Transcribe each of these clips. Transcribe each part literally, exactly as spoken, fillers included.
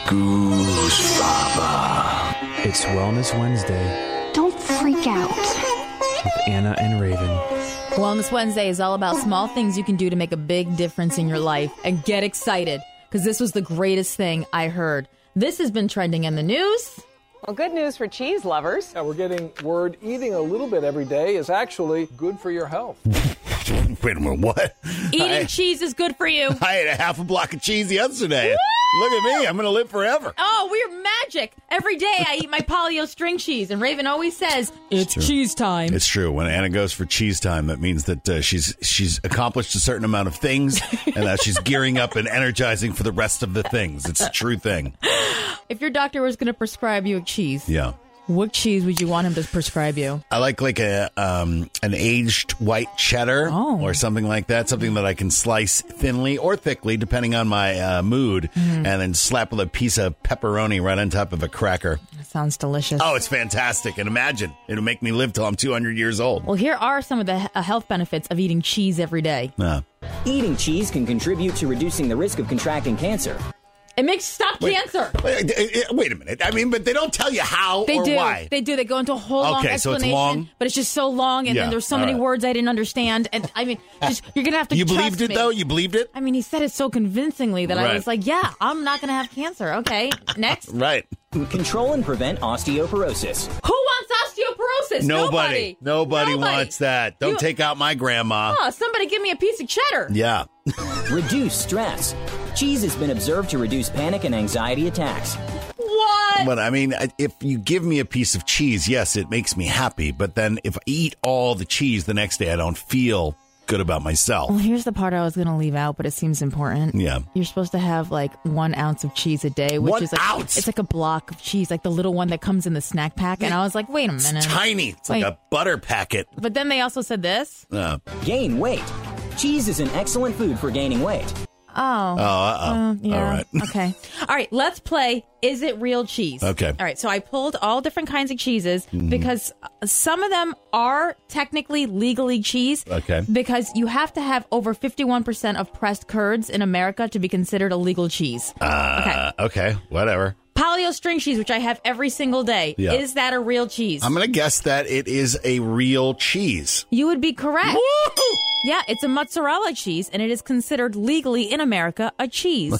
Goose Baba. It's Wellness Wednesday. Don't freak out. With Anna and Raven. Wellness Wednesday is all about small things you can do to make a big difference in your life. And get excited, because this was the greatest thing I heard. This has been trending in the news. Well, good news for cheese lovers. Yeah, we're getting word eating a little bit every day is actually good for your health. Wait a minute, what? Eating I, cheese is good for you. I ate a half a block of cheese yesterday. Woo! Look at me. I'm going to live forever. Oh, we're magic. Every day I eat my Polly-O string cheese, and Raven always says, it's True. cheese time. It's true. When Anna goes for cheese time, that means that uh, she's she's accomplished a certain amount of things, and that she's gearing up and energizing for the rest of the things. It's a true thing. If your doctor was going to prescribe you a cheese, Yeah. what cheese would you want him to prescribe you? I like like a um, an aged white cheddar Oh. or something like that. Something that I can slice thinly or thickly, depending on my uh, mood, Mm-hmm. and then slap with a piece of pepperoni right on top of a cracker. That sounds delicious. Oh, it's fantastic. And imagine, it'll make me live till I'm two hundred years old. Well, here are some of the he- uh, health benefits of eating cheese every day. Uh, Eating cheese can contribute to reducing the risk of contracting cancer. It makes stop wait, cancer. Wait, wait a minute. I mean, but they don't tell you how They or do. why. They do. They go into a whole long Okay, so it's explanation. long? But it's just so long, and Yeah, then there's so all many right. words I didn't understand. And I mean, just, you're gonna have to. You trust believed it, me. though? You believed it? I mean, he said it so convincingly that I Right. was like, yeah, I'm not gonna have cancer. Okay, next. Right. Control and prevent osteoporosis. Who wants osteoporosis? Nobody. Nobody, Nobody. wants that. Don't You- take out my grandma. Oh, somebody give me a piece of cheddar. Yeah. Reduce stress. Cheese has been observed to reduce panic and anxiety attacks. What? But I mean, I- if you give me a piece of cheese, yes, it makes me happy. But then if I eat all the cheese the next day, I don't feel good about myself. Well, here's the part I was going to leave out, but it seems important. Yeah. You're supposed to have like one ounce of cheese a day, which One is like ounce? it's like a block of cheese, like the little one that comes in the snack pack. And I was like, wait a minute. It's tiny. It's Wait. like a butter packet. But then they also said this. Uh, Gain weight. Cheese is an excellent food for gaining weight. Oh. oh, uh-oh. Uh, yeah. All right. Okay. All right. Let's play. Is it real cheese? Okay. All right. So I pulled all different kinds of cheeses Mm-hmm. because some of them are technically legally cheese. Okay. Because you have to have over fifty-one percent of pressed curds in America to be considered a legal cheese. Uh, okay. Whatever. Polly-O string cheese, which I have every single day. Yeah. Is that a real cheese? I'm going to guess that it is a real cheese. You would be correct. Woo! Yeah, it's a mozzarella cheese, and it is considered legally in America a cheese.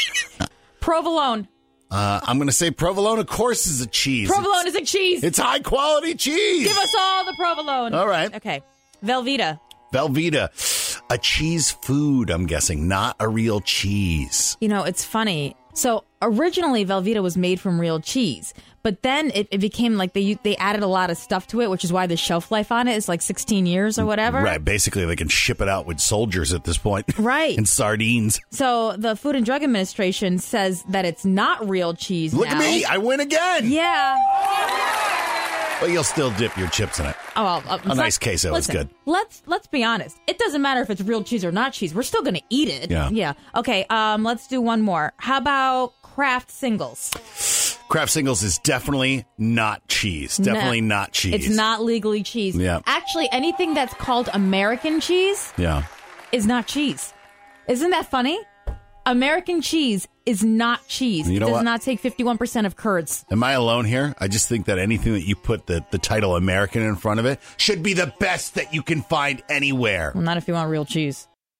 Provolone. Uh, I'm going to say provolone, of course, is a cheese. Provolone it's, is a cheese. It's high quality cheese. Give us all the provolone. All right. Okay. Velveeta. Velveeta, a cheese food, I'm guessing, not a real cheese. You know, it's funny. So originally, Velveeta was made from real cheese, but then it, it became like they they added a lot of stuff to it, which is why the shelf life on it is like sixteen years or whatever. Right. Basically, they can ship it out with soldiers at this point. Right. And sardines. So the Food and Drug Administration says that it's not real cheese Look now. at me. I win again. Yeah. But you'll still dip your chips in it. Oh, well, uh, A nice queso is listen, good. Let's let's be honest. It doesn't matter if it's real cheese or not cheese. We're still going to eat it. Yeah. Yeah. Okay. Um. Let's do one more. How about Kraft Singles? Kraft Singles is definitely not cheese. Definitely No, not cheese. It's not legally cheese. Yeah. Actually, anything that's called American cheese Yeah. is not cheese. Isn't that funny? American cheese is not cheese. You know it does what? not take fifty-one percent of curds. Am I alone here? I just think that anything that you put the, the title American in front of it should be the best that you can find anywhere. Well, not if you want real cheese.